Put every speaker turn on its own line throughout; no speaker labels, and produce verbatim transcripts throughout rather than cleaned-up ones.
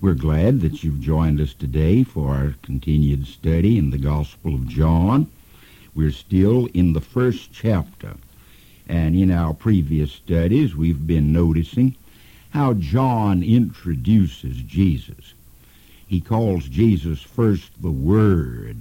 We're glad that you've joined us today for our continued study in the Gospel of John. We're still in the first chapter, and in our previous studies we've been noticing how John introduces Jesus. He calls Jesus first the Word,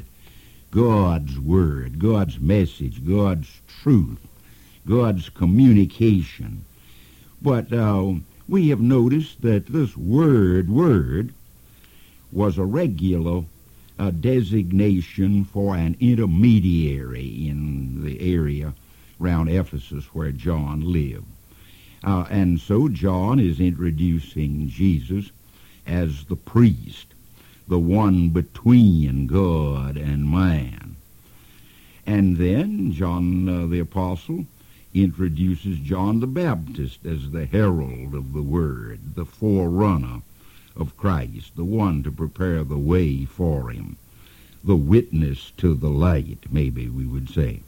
God's Word, God's message, God's truth, God's communication. But uh, we have noticed that this word, word, was a regular uh, designation for an intermediary in the area around Ephesus where John lived. Uh, and so John is introducing Jesus as the priest, the one between God and man. And then John uh, the Apostle introduces John the Baptist as the herald of the Word, the forerunner of Christ, the one to prepare the way for him, the witness to the light, maybe we would say.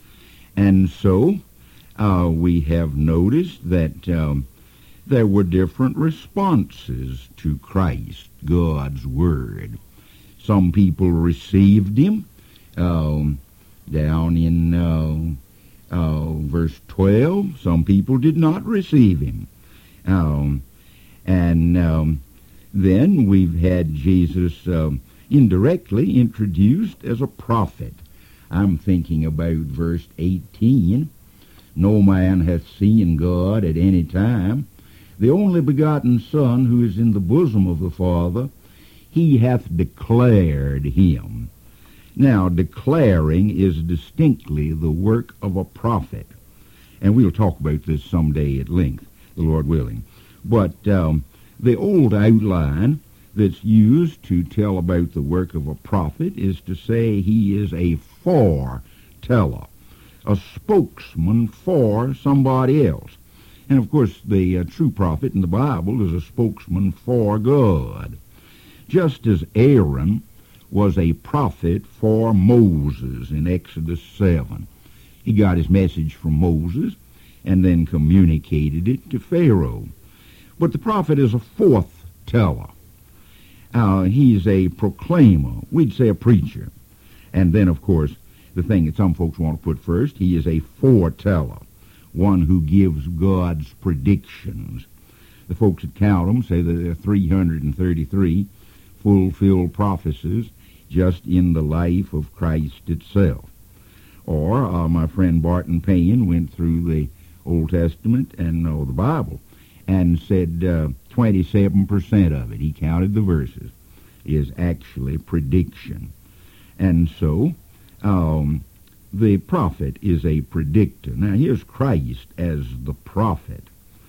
And so uh, we have noticed that um, there were different responses to Christ, God's Word. Some people received him um, down in uh, Uh, verse twelve, some people did not receive him. Um, and um, then we've had Jesus uh, indirectly introduced as a prophet. I'm thinking about verse eighteen. No man hath seen God at any time. The only begotten Son, who is in the bosom of the Father, he hath declared him. Now, declaring is distinctly the work of a prophet. And we'll talk about this someday at length, the Lord willing. But um, the old outline that's used to tell about the work of a prophet is to say he is a foreteller, a spokesman for somebody else. And, of course, the uh, true prophet in the Bible is a spokesman for God. Just as Aaron was a prophet for Moses in Exodus seven. He got his message from Moses and then communicated it to Pharaoh. But the prophet is a forth-teller. Uh, he's a proclaimer. We'd say a preacher. And then, of course, the thing that some folks want to put first, he is a foreteller, one who gives God's predictions. The folks that count them say that there are three hundred thirty-three fulfilled prophecies just in the life of Christ itself. Or uh, my friend Barton Payne went through the Old Testament and uh, the Bible and said uh, twenty-seven percent of it, he counted the verses, is actually prediction. And so um, the prophet is a predictor. Now here's Christ as the prophet.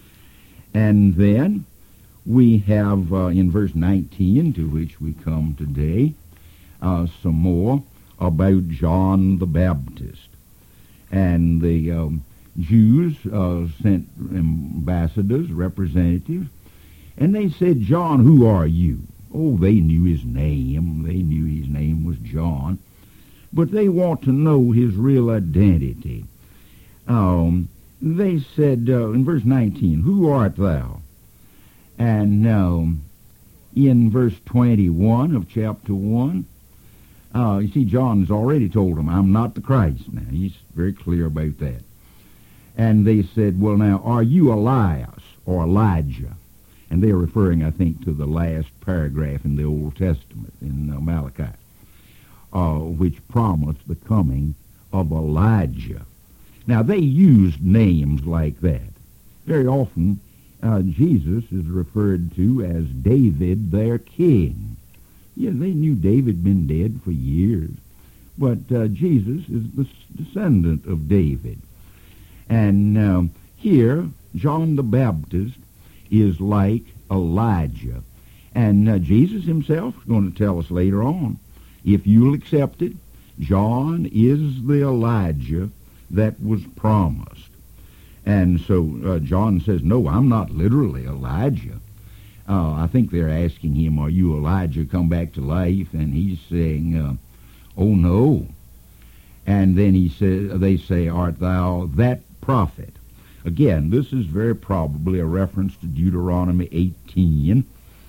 And then we have uh, in verse nineteen, to which we come today, Uh, some more about John the Baptist. And the um, Jews uh, sent ambassadors, representatives, and they said, John, who are you? Oh, they knew his name. They knew his name was John. But they want to know his real identity. Um, they said uh, in verse nineteen, who art thou? And um, in verse twenty-one of chapter one, Uh, you see, John's already told them, I'm not the Christ. Now, he's very clear about that. And they said, well, now, are you Elias or Elijah? And they're referring, I think, to the last paragraph in the Old Testament, in uh, Malachi, uh, which promised the coming of Elijah. Now, they used names like that. Very often, uh, Jesus is referred to as David, their king. Yeah, they knew David had been dead for years, but uh, Jesus is the descendant of David. And uh, here, John the Baptist is like Elijah. And uh, Jesus himself is going to tell us later on, if you'll accept it, John is the Elijah that was promised. And so uh, John says, no, I'm not literally Elijah. Uh, I think they're asking him, are you Elijah come back to life? And he's saying, uh, oh, no. And then he says, they say, art thou that prophet? Again, this is very probably a reference to Deuteronomy eighteen,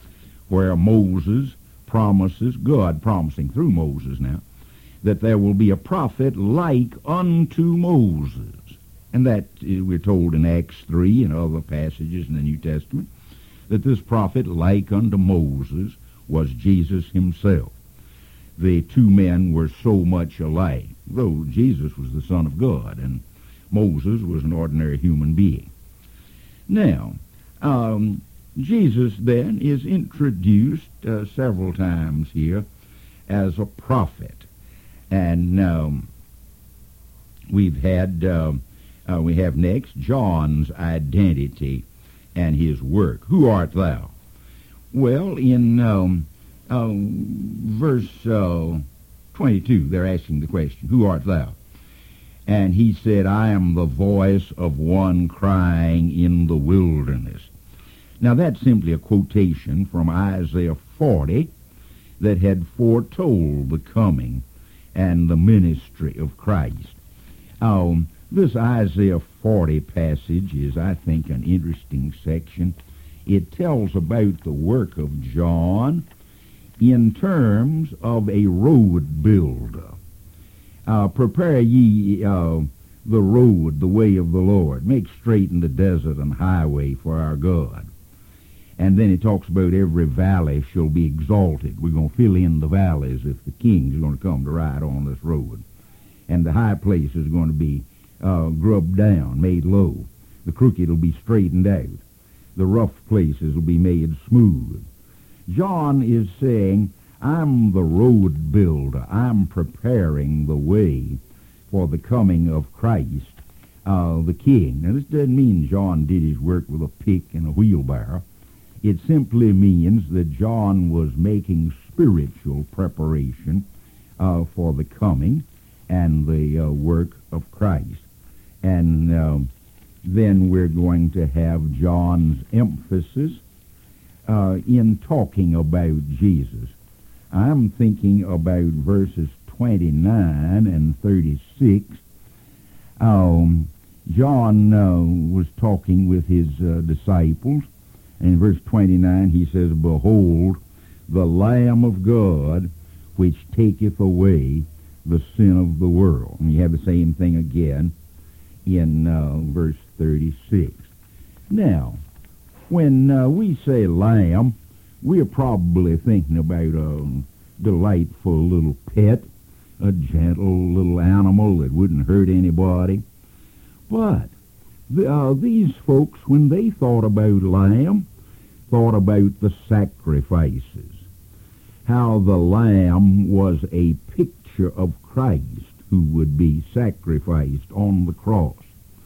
where Moses promises, God promising through Moses now, that there will be a prophet like unto Moses. And that uh, we're told in Acts three and other passages in the New Testament, that this prophet like unto Moses was Jesus himself. The two men were so much alike, though Jesus was the Son of God and Moses was an ordinary human being. Now, um, Jesus then is introduced uh, several times here as a prophet. And um, we've had, uh, uh, we have next John's identity and his work. Who art thou? Well, in um, uh, verse uh, twenty-two, they're asking the question, who art thou? And he said, I am the voice of one crying in the wilderness. Now, that's simply a quotation from Isaiah forty that had foretold the coming and the ministry of Christ. Um, this Isaiah forty passage is, I think, an interesting section. It tells about the work of John in terms of a road builder. Uh, prepare ye uh, the road, the way of the Lord. Make straight in the desert and highway for our God. And then it talks about every valley shall be exalted. We're going to fill in the valleys if the kings are going to come to ride on this road. And the high places are going to be uh, grubbed down, made low. The crooked will be straightened out. The rough places will be made smooth. John is saying, I'm the road builder. I'm preparing the way for the coming of Christ, uh, the King. Now, this doesn't mean John did his work with a pick and a wheelbarrow. It simply means that John was making spiritual preparation uh, for the coming and the uh, work of Christ. And uh, then we're going to have John's emphasis uh, in talking about Jesus. I'm thinking about verses twenty-nine and thirty-six. Um, John uh, was talking with his uh, disciples. And in verse twenty-nine he says, Behold, the Lamb of God, which taketh away the sin of the world. And you have the same thing again in uh, verse thirty-six. Now, when uh, we say lamb, we're probably thinking about a delightful little pet, a gentle little animal that wouldn't hurt anybody. But the, uh, these folks, when they thought about lamb, thought about the sacrifices, how the lamb was a picture of Christ who would be sacrificed on the cross.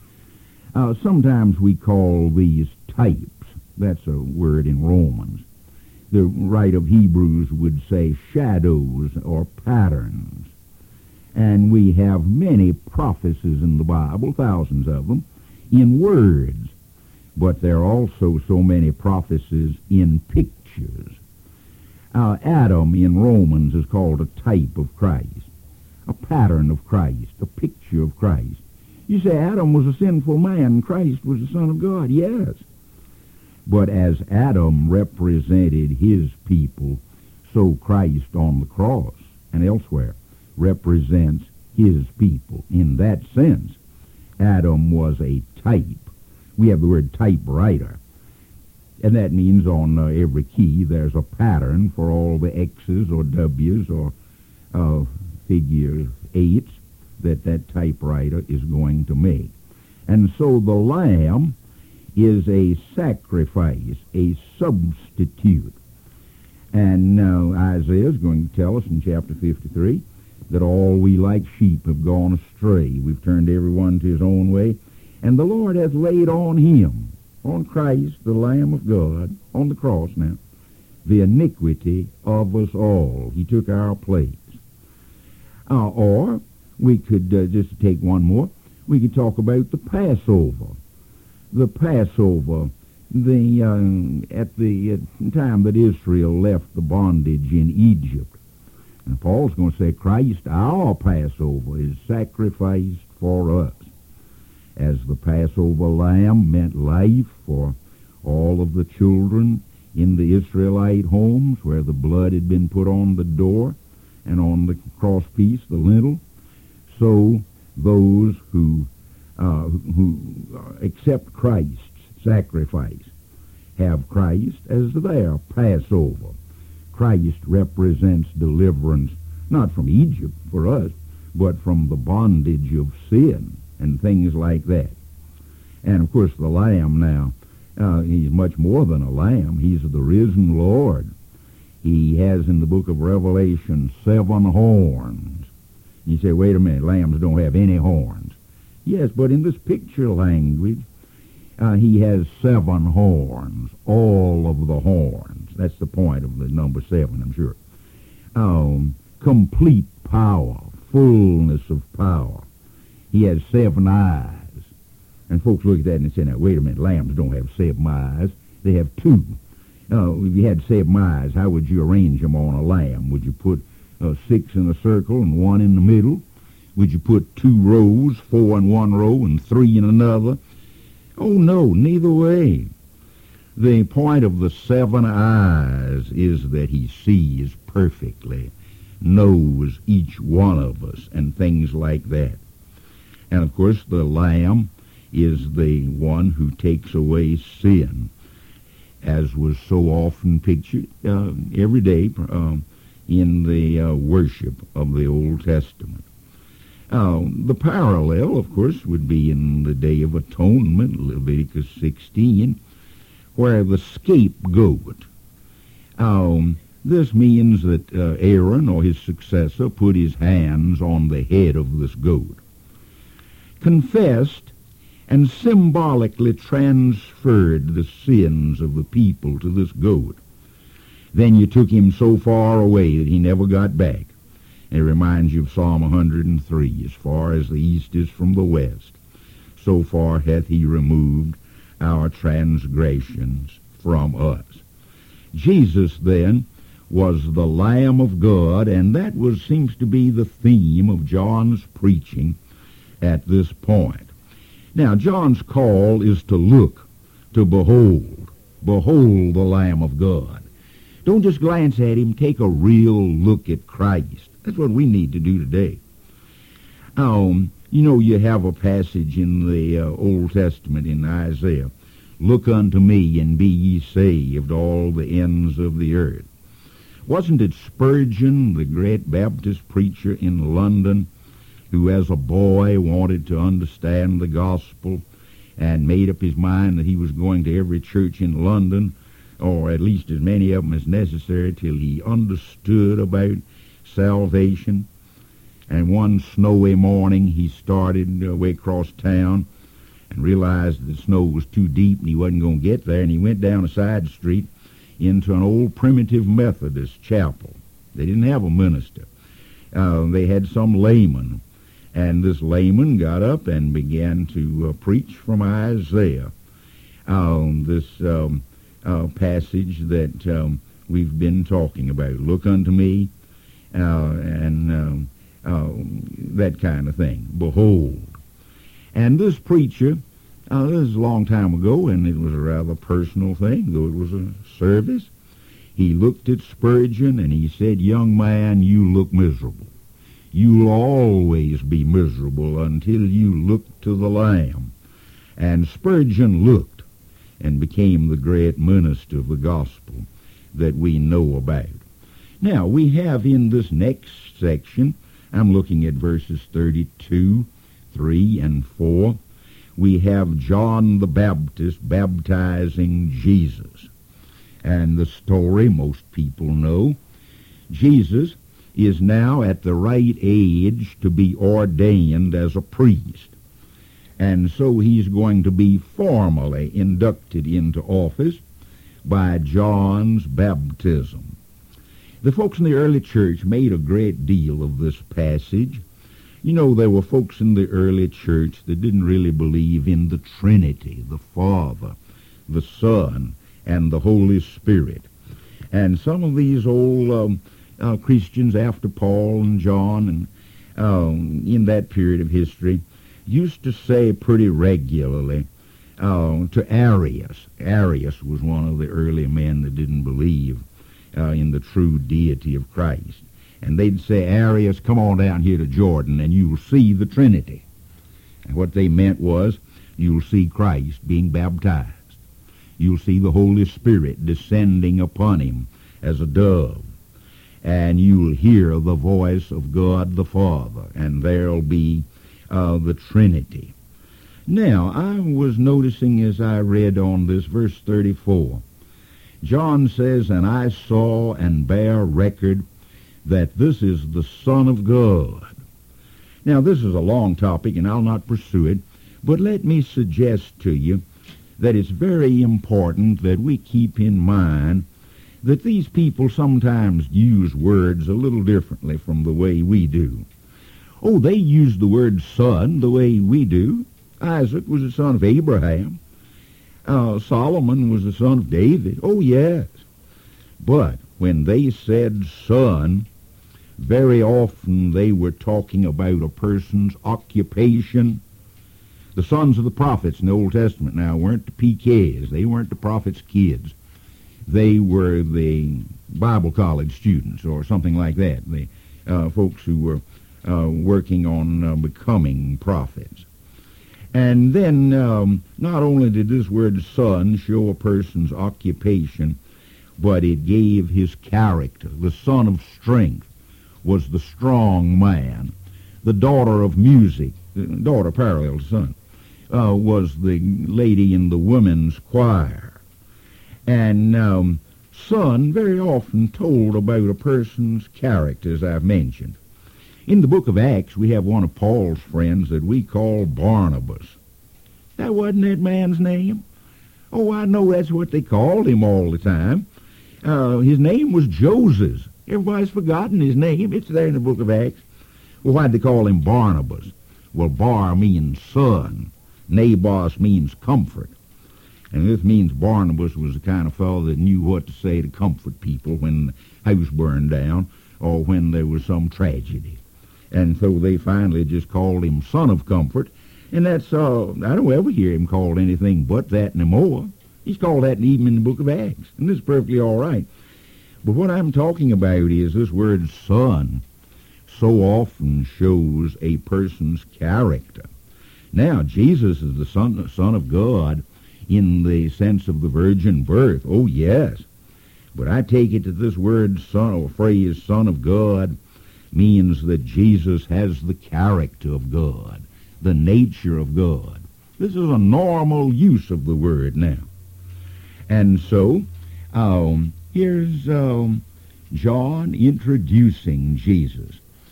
Uh, sometimes we call these types. That's a word in Romans. The writer of Hebrews would say shadows or patterns. And we have many prophecies in the Bible, thousands of them, in words. But there are also so many prophecies in pictures. Uh, Adam in Romans is called a type of Christ, a pattern of Christ, a picture of Christ. You say Adam was a sinful man, Christ was the Son of God. Yes. But as Adam represented his people, so Christ on the cross and elsewhere represents his people. In that sense, Adam was a type. We have the word typewriter, and that means on uh, every key there's a pattern for all the X's or W's or uh, figure eights that that typewriter is going to make. And so the Lamb is a sacrifice, a substitute. And now Isaiah is going to tell us in chapter fifty-three that all we like sheep have gone astray. We've turned everyone to his own way. And the Lord hath laid on him, on Christ, the Lamb of God, on the cross now, the iniquity of us all. He took our place. Uh, or we could, uh, just take one more, we could talk about the Passover. The Passover, the uh, at the uh, time that Israel left the bondage in Egypt. And Paul's going to say, Christ, our Passover, is sacrificed for us. As the Passover lamb meant life for all of the children in the Israelite homes where the blood had been put on the door and on the crosspiece, the lintel, so those who uh, who accept Christ's sacrifice have Christ as their Passover. Christ represents deliverance not from Egypt for us, but from the bondage of sin and things like that. And of course the Lamb now, uh, he's much more than a lamb. He's the risen Lord. He has in the book of Revelation seven horns. You say, wait a minute, lambs don't have any horns. Yes, but in this picture language, uh, he has seven horns, all of the horns. That's the point of the number seven, I'm sure. Um, complete power, fullness of power. He has seven eyes. And folks look at that and say, now, wait a minute, lambs don't have seven eyes. They have two. Uh, if you had seven eyes, how would you arrange them on a lamb? Would you put uh, six in a circle and one in the middle? Would you put two rows, four in one row and three in another? Oh, no, neither way. The point of the seven eyes is that he sees perfectly, knows each one of us, and things like that. And, of course, the Lamb is the one who takes away sin, as was so often pictured uh, every day uh, in the uh, worship of the Old Testament. Uh, the parallel, of course, would be in the Day of Atonement, Leviticus sixteen, where the scapegoat. Um, this means that uh, Aaron or his successor put his hands on the head of this goat, confessed, and symbolically transferred the sins of the people to this goat. Then you took him so far away that he never got back. It reminds you of Psalm one hundred and three, as far as the east is from the west, so far hath he removed our transgressions from us. Jesus, then, was the Lamb of God, and that was seems to be the theme of John's preaching at this point. Now, John's call is to look, to behold. Behold the Lamb of God. Don't just glance at him. Take a real look at Christ. That's what we need to do today. Um, you know, you have a passage in the uh, Old Testament in Isaiah. Look unto me and be ye saved, all the ends of the earth. Wasn't it Spurgeon, the great Baptist preacher in London, who as a boy wanted to understand the gospel and made up his mind that he was going to every church in London, or at least as many of them as necessary, till he understood about salvation? And one snowy morning he started away across town and realized the snow was too deep and he wasn't going to get there, and he went down a side street into an old primitive Methodist chapel. They didn't have a minister. Uh, they had some layman. And this layman got up and began to uh, preach from Isaiah, um, this um, uh, passage that um, we've been talking about. Look unto me, uh, and um, uh, that kind of thing. Behold. And this preacher, uh, this is a long time ago, and it was a rather personal thing, though it was a service. He looked at Spurgeon and he said, young man, you look miserable. You'll always be miserable until you look to the Lamb. And Spurgeon looked and became the great minister of the gospel that we know about. Now, we have in this next section, I'm looking at verses thirty-two, three, and four, we have John the Baptist baptizing Jesus. And the story most people know. Jesus is now at the right age to be ordained as a priest. And so he's going to be formally inducted into office by John's baptism. The folks in the early church made a great deal of this passage. You know, there were folks in the early church that didn't really believe in the Trinity, the Father, the Son, and the Holy Spirit. And some of these old um, Uh, Christians after Paul and John and um, in that period of history used to say pretty regularly uh, to Arius. Arius was one of the early men that didn't believe uh, in the true deity of Christ. And they'd say, Arius, come on down here to Jordan and you'll see the Trinity. And what they meant was, you'll see Christ being baptized. You'll see the Holy Spirit descending upon him as a dove. And you'll hear the voice of God the Father. And there'll be uh, the Trinity. Now, I was noticing as I read on this, verse thirty-four, John says, and I saw and bear record that this is the Son of God. Now, this is a long topic, and I'll not pursue it, but let me suggest to you that it's very important that we keep in mind that these people sometimes use words a little differently from the way we do. Oh, they use the word son the way we do. Isaac was the son of Abraham. Uh, Solomon was the son of David. Oh, yes. But when they said son, very often they were talking about a person's occupation. The sons of the prophets in the Old Testament now weren't the P Ks. They weren't the prophets' kids. They were the Bible college students or something like that, the uh, folks who were uh, working on uh, becoming prophets. And then um, not only did this word son show a person's occupation, but it gave his character. The son of strength was the strong man. The daughter of music, daughter parallel to son, uh, was the lady in the women's choir. And um, son very often told about a person's character, as I've mentioned. In the book of Acts, we have one of Paul's friends that we call Barnabas. That wasn't that man's name. Oh, I know that's what they called him all the time. Uh, his name was Joseph. Everybody's forgotten his name. It's there in the book of Acts. Well, why'd they call him Barnabas? Well, bar means son. Nabos means comfort. And this means Barnabas was the kind of fellow that knew what to say to comfort people when the house burned down or when there was some tragedy. And so they finally just called him Son of Comfort. And that's, uh, I don't ever hear him called anything but that anymore. He's called that even in the book of Acts. And this is perfectly all right. But what I'm talking about is this word son so often shows a person's character. Now, Jesus is the son, son of God in the sense of the virgin birth. Oh, yes. But I take it that this word son, or phrase son of God, means that Jesus has the character of God, the nature of God. This is a normal use of the word now. And so, um, here's um, John introducing Jesus.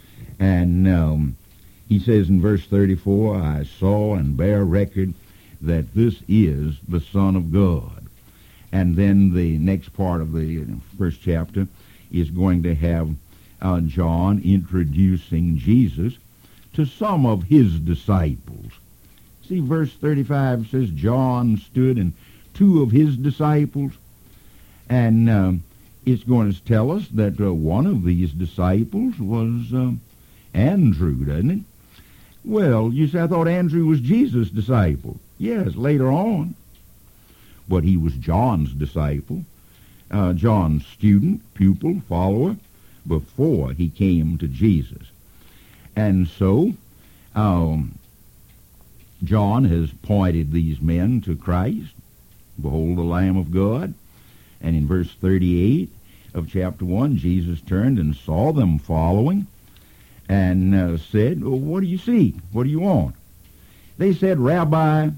And um, he says in verse thirty-four, I saw and bear record that this is the Son of God. And then the next part of the first chapter is going to have uh, John introducing Jesus to some of his disciples. See, verse thirty-five says, John stood and two of his disciples. And um, it's going to tell us that uh, one of these disciples was uh, Andrew, doesn't it? Well, you say, I thought Andrew was Jesus' disciple. Yes, later on. But he was John's disciple, uh, John's student, pupil, follower, before he came to Jesus. And so, um, John has pointed these men to Christ. Behold the Lamb of God. And in verse thirty-eight of chapter one, Jesus turned and saw them following and uh, said, well, what do you seek? What do you want? They said, Rabbi,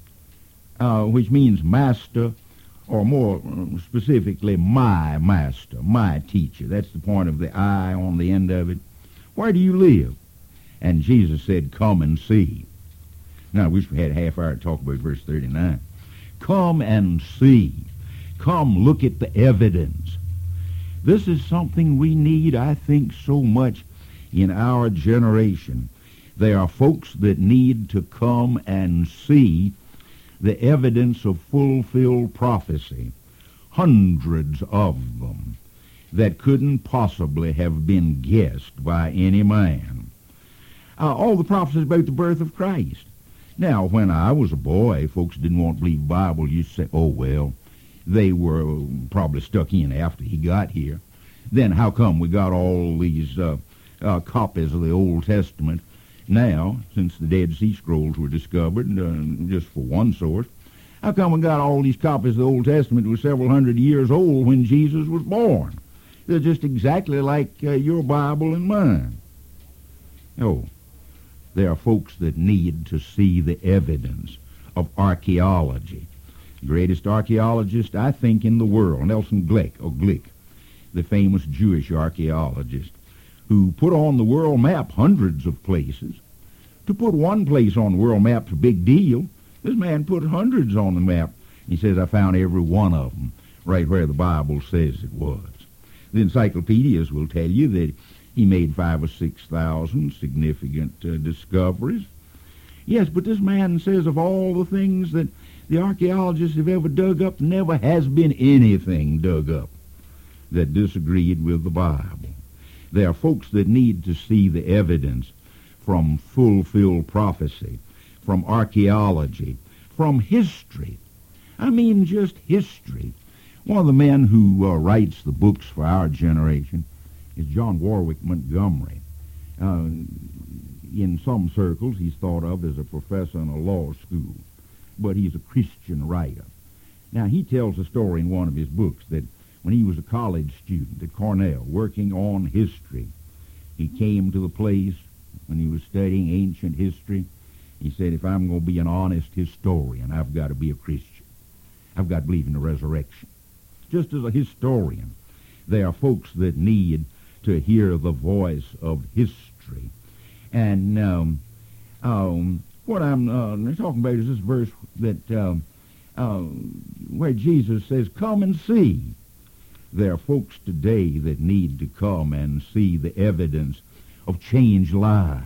uh, which means master, or more specifically, my master, my teacher. That's the point of the I on the end of it. Where do you live? And Jesus said, come and see. Now, I wish we had a half hour to talk about verse thirty-nine. Come and see. Come look at the evidence. This is something we need, I think, so much in our generation. There are folks that need to come and see the evidence of fulfilled prophecy, hundreds of them, that couldn't possibly have been guessed by any man. Uh, all the prophecies about the birth of Christ. Now, when I was a boy, folks didn't want to believe the Bible. You say, oh, well, they were probably stuck in after he got here. Then how come we got all these uh, uh, copies of the Old Testament now, since the Dead Sea Scrolls were discovered, uh, just for one source? How come we got all these copies of the Old Testament that were several hundred years old when Jesus was born? They're just exactly like uh, your Bible and mine. Oh, there are folks that need to see the evidence of archaeology. The greatest archaeologist, I think, in the world, Nelson Glick, or Glick, the famous Jewish archaeologist, who put on the world map hundreds of places. To put one place on the world map is a big deal. This man put hundreds on the map. He says, I found every one of them right where the Bible says it was. The encyclopedias will tell you that he made five or six thousand significant uh, discoveries. Yes, but this man says of all the things that the archaeologists have ever dug up, never has been anything dug up that disagreed with the Bible. There are folks that need to see the evidence from fulfilled prophecy, from archaeology, from history. I mean just history. One of the men who uh, writes the books for our generation is John Warwick Montgomery. Uh, in some circles, he's thought of as a professor in a law school, but he's a Christian writer. Now, he tells a story in one of his books that when he was a college student at Cornell working on history, he came to the place when he was studying ancient history. He said, if I'm going to be an honest historian, I've got to be a Christian. I've got to believe in the resurrection. Just as a historian, there are folks that need to hear the voice of history. And um, um, what I'm uh, talking about is this verse that um, uh, where Jesus says, come and see. There are folks today that need to come and see the evidence of changed lives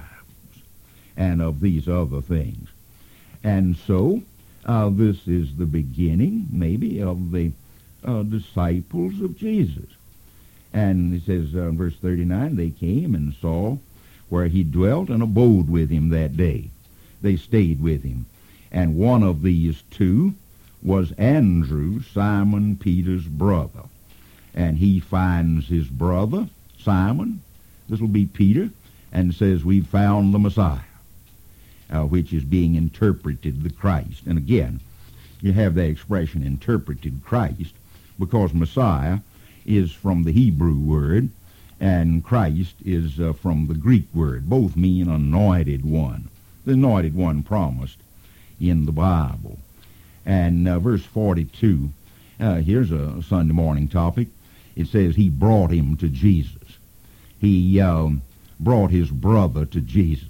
and of these other things. And so uh, this is the beginning, maybe, of the uh, disciples of Jesus. And it says uh, in verse thirty-nine, they came and saw where he dwelt and abode with him that day. They stayed with him. And one of these two was Andrew, Simon Peter's brother. And he finds his brother, Simon, this will be Peter, and says, we've found the Messiah, uh, which is being interpreted the Christ. And again, you have that expression, interpreted Christ, because Messiah is from the Hebrew word, and Christ is uh, from the Greek word. Both mean anointed one, the anointed one promised in the Bible. And uh, verse forty-two, uh, here's a Sunday morning topic. It says he brought him to Jesus. He um, brought his brother to Jesus.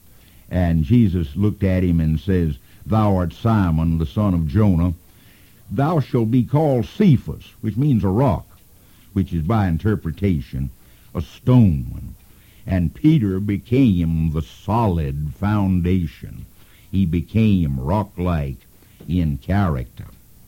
And Jesus looked at him and says, thou art Simon, the son of Jonah. Thou shalt be called Cephas, which means a rock, which is by interpretation a stone one. And Peter became the solid foundation. He became rock-like in character.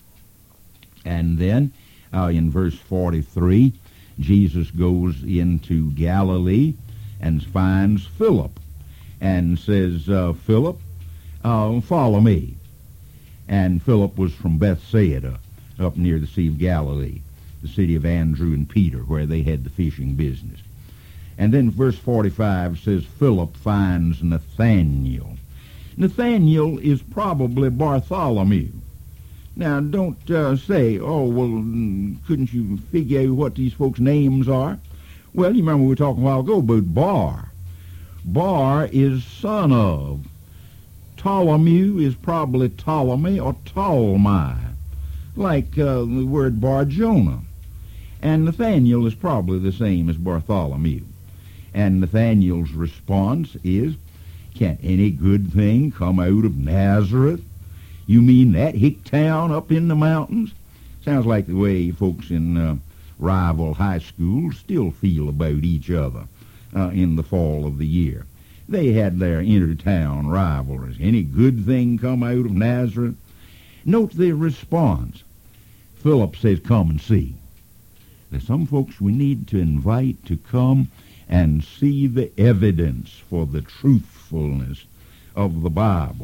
And then uh, in verse forty-three, Jesus goes into Galilee and finds Philip and says, uh, Philip, uh, follow me. And Philip was from Bethsaida, up near the Sea of Galilee, the city of Andrew and Peter, where they had the fishing business. And then verse forty-five says, Philip finds Nathanael. Nathanael is probably Bartholomew. Now, don't uh, say, oh, well, couldn't you figure out what these folks' names are? Well, you remember we were talking a while ago about Bar. Bar is son of. Ptolemy is probably Ptolemy or Ptolemy, like uh, the word Bar-Jonah. And Nathanael is probably the same as Bartholomew. And Nathanael's response is, can any good thing come out of Nazareth? You mean that hick town up in the mountains? Sounds like the way folks in uh, rival high schools still feel about each other uh, in the fall of the year. They had their inter-town rivalries. Any good thing come out of Nazareth? Note the response. Philip says, come and see. There's some folks we need to invite to come and see the evidence for the truthfulness of the Bible.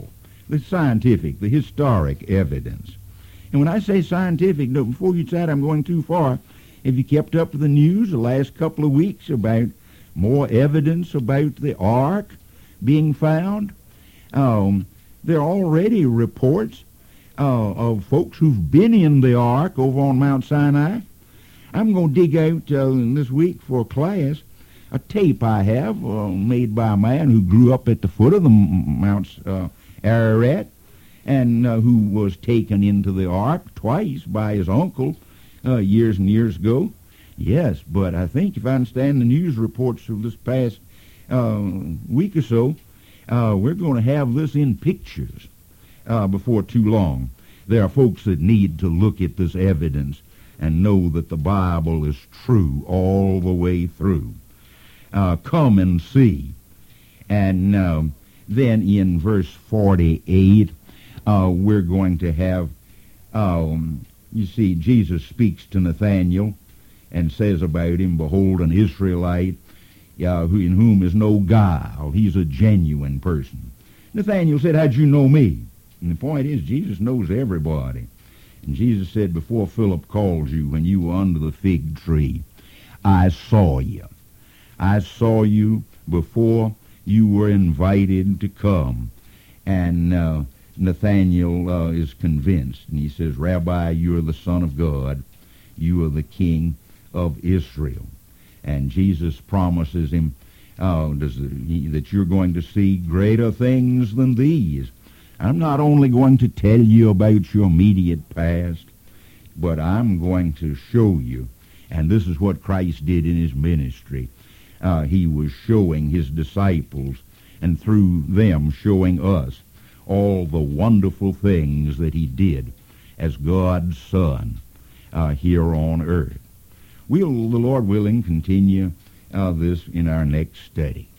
the scientific, the historic evidence. And when I say scientific, no, before you decide I'm going too far, have you kept up with the news the last couple of weeks about more evidence about the ark being found? Um, there are already reports uh, of folks who've been in the ark over on Mount Sinai. I'm going to dig out uh, this week for a class a tape I have uh, made by a man who grew up at the foot of the Mount uh, Ararat and uh, who was taken into the ark twice by his uncle uh, years and years ago. Yes, but I think if I understand the news reports of this past uh, week or so, uh, we're going to have this in pictures uh, before too long. There are folks that need to look at this evidence and know that the Bible is true all the way through. Uh, come and see. And uh, then in verse forty-eight, uh, we're going to have, um, you see, Jesus speaks to Nathanael and says about him, behold, an Israelite uh, who, in whom is no guile. He's a genuine person. Nathanael said, how'd you know me? And the point is, Jesus knows everybody. And Jesus said, before Philip called you, when you were under the fig tree, I saw you. I saw you before you were invited to come. And uh, Nathanael uh, is convinced. And he says, Rabbi, you are the Son of God. You are the King of Israel. And Jesus promises him uh, does he, that you're going to see greater things than these. I'm not only going to tell you about your immediate past, but I'm going to show you. And this is what Christ did in his ministry. Uh, he was showing his disciples, and through them showing us all the wonderful things that he did as God's Son uh, here on earth. We'll, the Lord willing, continue uh, this in our next study.